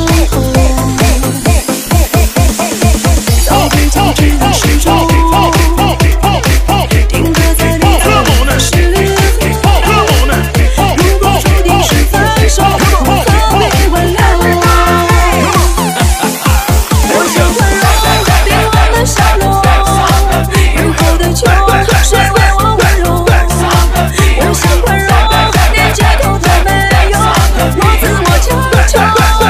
早被静止的时钟，定格在你走的时。如果注定是分手，何必挽留？我想温柔冰冷的笑容，雨后的秋，谁为我温柔？我想宽容，连借口都没有，我自我强求。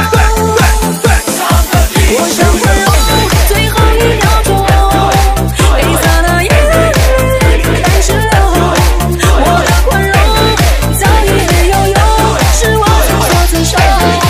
我想宽容，最后一秒钟，泪洒的眼泪开始流。我的宽容早已没有用，是我自作自受。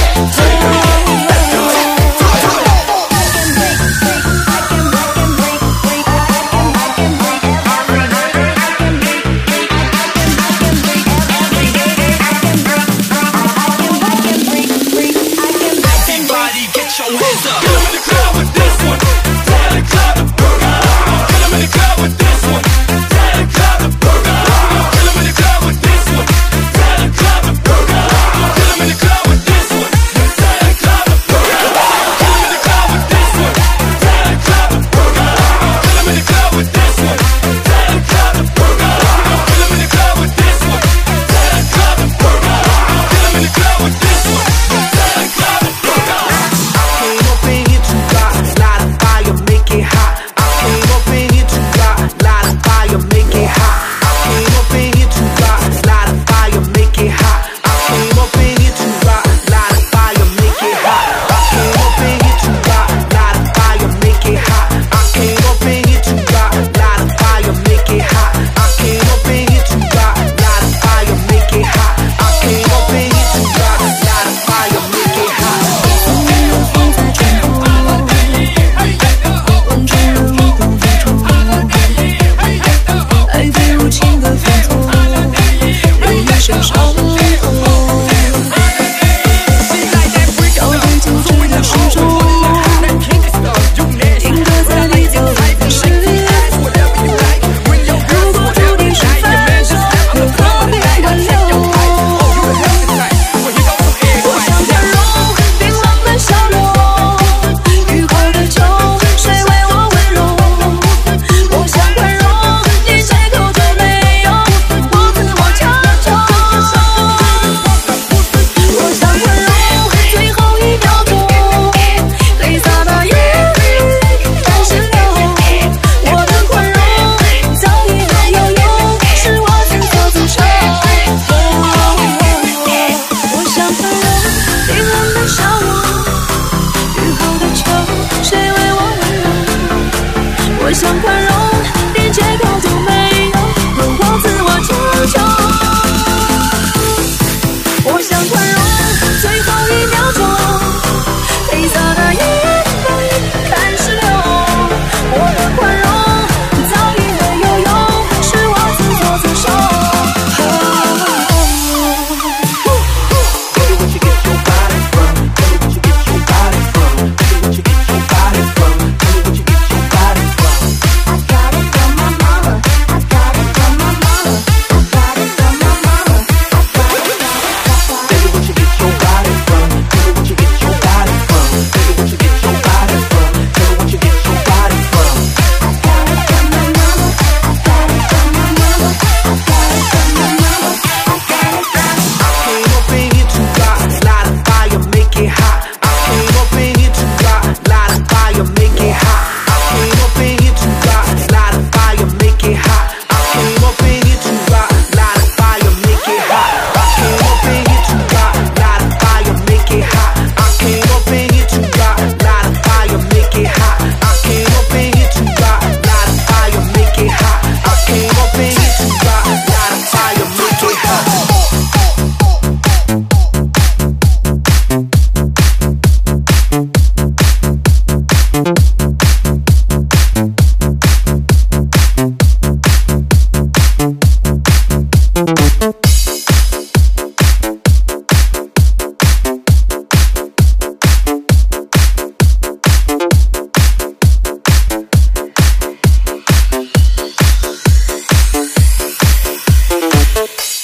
Everybody get your hands up. Get 'em in the club with this one. Tell the club to burn up. Get 'em in the club with this one. Tell the club to burn up. Get 'em in the club with this one. Tell the club to burn up. Get 'em in the club with this one. Tell the club to burn up. Get 'em in the club with this one. Tell the club to burn up. Get 'em in the club with this one. Tell the club to burn up. Get 'em in the club with this one. Tell the club to burn up. Get 'em in the club with this one. Tell the club to burn up. Came up in here to rock, light a fire, make it hot. I came up in here to rock, light a fire, make it hot. I came up in here to rock, light a fire, make it hot. I came up in here to rock, light a fire, make it hot. I came up in here to rock, light a fire, make it hot. I came up in here to rock, light a fire, make it hot. I came up in here to rock, light a fire, make it hot. I came up in here to rock, light a fire, make it hot. 温柔风在吹动，完全如一股风冲，爱被无情的放纵，留一身伤痛。要被静止的时钟，定格在你走的时。如果注定是分手，又何必挽留？我想宽容冰冷的笑容，雨后的秋，谁为我温柔？我想宽容，连借口都没有，我自我强求。我想宽容，最后一秒钟，泪洒的眼泪开始流。我的宽容早已没有用，是我自作自受。我想宽容冰冷的笑容，雨后的秋，谁为我温柔？我想宽容。